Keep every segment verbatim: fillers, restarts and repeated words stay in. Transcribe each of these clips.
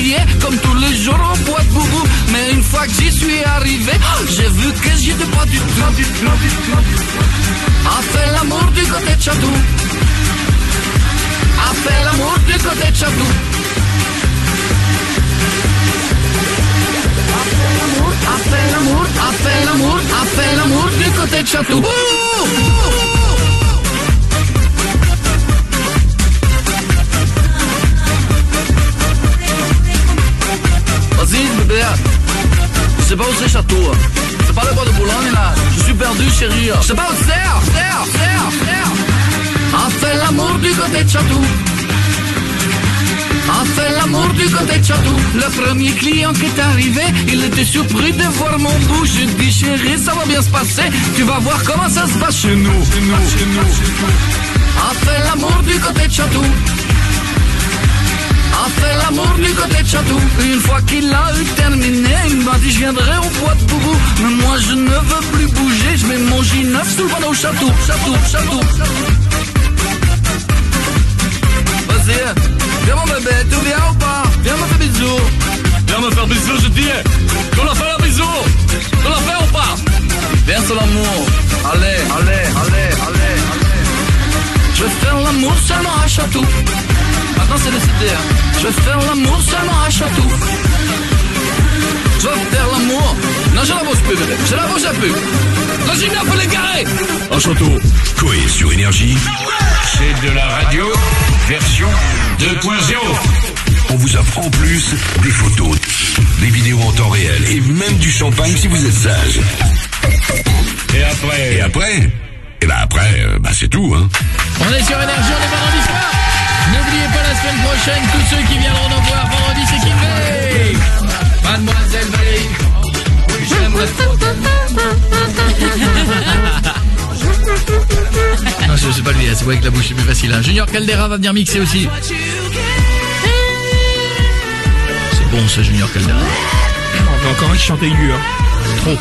travailler comme tous les jours en boîte boubou. Mais une fois que j'y suis arrivé, j'ai vu que j'y étais pas du tout, du tout, du tout. A fait l'amour du côté de Chatou. A fait l'amour du côté de Chatou. A fait l'amour, a fait l'amour, a fait l'amour du côté de Chatou. Vas-y, bébé. Je sais pas où c'est Château. C'est pas le bois de Boulogne là. Je suis perdu, chérie. Je sais pas où c'est. Terre, terre, terre. A fait l'amour du côté de Château. A fait l'amour du côté de Château. Le premier client qui est arrivé, il était surpris de voir mon bout. Je dis chérie, ça va bien se passer. Tu vas voir comment ça se passe chez nous. Chez nous, chez nous. A fait l'amour du côté de Château. A fait l'amour du côté de Château. Une fois qu'il a eu terminé, il m'a dit je viendrai au bois de boubou. Mais moi je ne veux plus bouger. Je mets mon J neuf sous le panneau Château. Château, Château. Vas-y, viens mon bébé, tu viens ou pas? Viens me faire bisous. Viens me faire bisous, je dis. Qu'on a fait un bisou. Qu'on a fait ou pas? Viens sur l'amour. Allez, allez, allez, allez, allez. Je vais faire l'amour seulement à Château. Maintenant c'est décidé. Je vais faire l'amour seulement à Château. Je vais faire l'amour. Non, je la bosse plus, bébé. Je la bosse plus. Non, j'ai bien fait les garer. À Château. Coé sur Énergie. C'est de la radio, version deux point zéro. On vous offre en plus des photos, des vidéos en temps réel et même du champagne si vous êtes sage. Et après Et après Et bah après, euh, bah c'est tout, hein. On est sur Énergie, on est vendredi soir. N'oubliez pas la semaine prochaine, tous ceux qui viendront nous voir vendredi, c'est Kinvey. Mademoiselle Valérie. Oui, j'aimerais trop. Non, je sais pas lui, c'est vrai que la bouche est plus facile. Hein. Junior Caldera va venir mixer aussi. C'est bon ce Junior Caldera. On a encore un qui chante aigu, hein. Trop.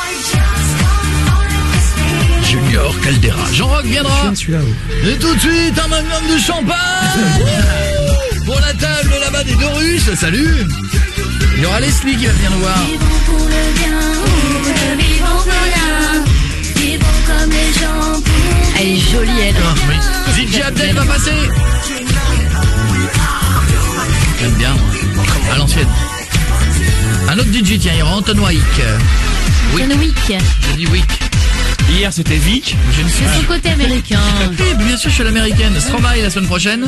Junior Caldera. Jean-Roch viendra. Et tout de suite, un magnum de champagne. Pour la table là-bas des deux Russes. Salut. Il y aura Leslie qui va venir nous voir. Vivons pour le bien, vivons pour rien. Vivons comme les gens pour... Elle est jolie, elle. Ah, oui. D J Abdel va passer. J'aime bien, moi. À l'ancienne. Un autre D J, tiens, il y aura Anton Wick. Wick. John Wick. J'ai dit Wick. Hier c'était Vic. Je ne sais C'est son côté américain. Eh, bien sûr, je suis l'américaine. Stromae la semaine prochaine.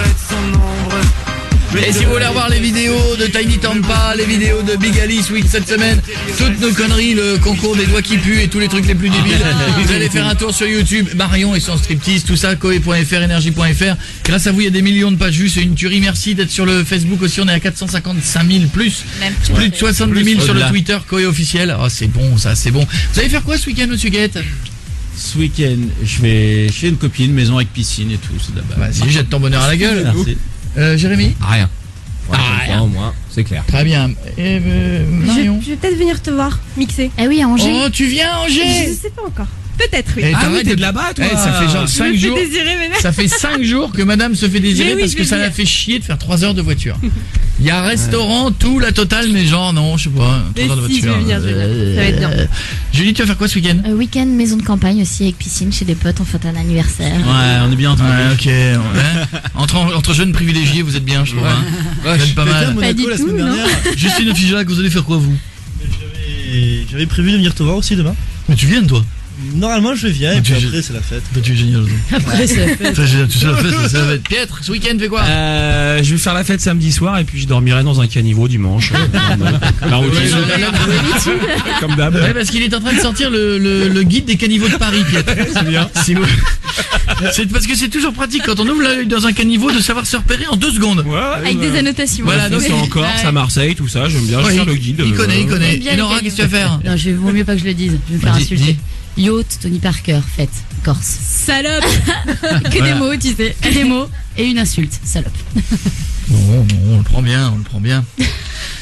Et si vous voulez revoir les vidéos de Tiny Tampa, les vidéos de Big Alice Week cette semaine, toutes nos conneries, le concours des doigts qui puent et tous les trucs les plus débiles, vous allez faire un tour sur YouTube. Marion et son striptease, tout ça, coé point f r, énergie point f r. Grâce à vous, il y a des millions de pages vues, c'est une tuerie. Merci d'être sur le Facebook aussi, on est à quatre cent cinquante-cinq mille plus. Même Plus de soixante-dix mille Plus sur le au-delà. Twitter, coé officiel. Oh, c'est bon, ça, c'est bon. Vous allez faire quoi ce week-end, monsieur Guette? Ce week-end, je vais chez une copine, maison avec piscine et tout, c'est d'abord. Vas-y, jette ton bonheur à la gueule. Merci. Euh, Jérémy? Rien. Ouais, Ah, je rien. comprends, moi, c'est clair. Très bien. Et euh, Marion? Je, je vais peut-être venir te voir, mixer. Eh oui, à Angers. Oh, tu viens à Je Angers? sais pas encore. Peut-être, oui. Eh, Ah t'arrêtes oui, t'es de là-bas, toi. Eh, ça fait genre Je cinq me fais jours. désirer, mais Ça fait cinq jours que madame se fait désirer Mais oui, parce je que vais ça venir. l'a fait chier de faire trois heures de voiture. Il y a un restaurant, tout, la totale, mais genre, non, je sais pas, Mais trois heures de si, je voiture. vais venir, je vais venir. Ça va être bien. Euh, Julie, tu vas faire quoi ce week-end? Euh, week-end maison de campagne aussi avec piscine chez des potes, on fête un anniversaire. Ouais, on est bien entendu. Ouais, ok. Ouais. Entre, entre jeunes privilégiés, vous êtes bien, je trouve. Hein. Vous êtes pas mal. Pas du tout, non. Justine Figeac, vous allez faire quoi, vous? J'avais- J'avais prévu de venir te voir aussi demain. Mais tu viens, toi? Normalement, je viens, Mais et puis tu- après, c'est la fête. Bah, tu es génial, toi. Après, c'est la fête. Enfin, j'ai- tu sais la fête, c'est la fête. Pietre, ce week-end, fais quoi? Euh, je vais faire la fête samedi soir et puis je dormirai dans un caniveau dimanche. La routine. Comme d'hab. Ouais, parce qu'il est en train de sortir le, le, le guide des caniveaux de Paris, Pietre. C'est bien. Si vous- C'est parce que c'est toujours pratique quand on ouvre l'œil dans un caniveau de savoir se repérer en deux secondes. Ouais, Avec des annotations. Voilà, donc donc- c'est en Corse, à Marseille, tout ça. J'aime bien Ouais, faire il- le guide. Il connaît, il connaît. Bien Et le Nora, caniveau. qu'est-ce que tu vas faire? Non, je vaut mieux pas que je le dise. Je vais me faire Vas-y, insulter. dis. Yacht, Tony Parker, fête, Corse. Salope. Que Voilà. des mots, tu sais. Que des mots et une insulte. Salope. Non, non, on le prend bien, on le prend bien.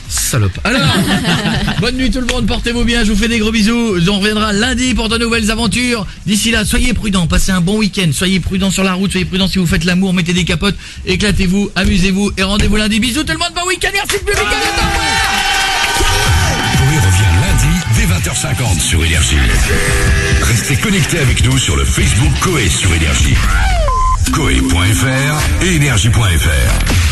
Salope. Alors, bonne nuit tout le monde, portez-vous bien, je vous fais des gros bisous. On reviendra lundi pour de nouvelles aventures. D'ici là, soyez prudents, passez un bon week-end. Soyez prudents sur la route, soyez prudents si vous faites l'amour, mettez des capotes, éclatez-vous, amusez-vous et rendez-vous lundi. Bisous tout le monde, bon week-end, merci le public, à bientôt. Coé revient lundi dès vingt heures cinquante sur Énergie. Restez connectés avec nous sur le Facebook Coé sur Énergie. Coé point F R et Énergie point F R.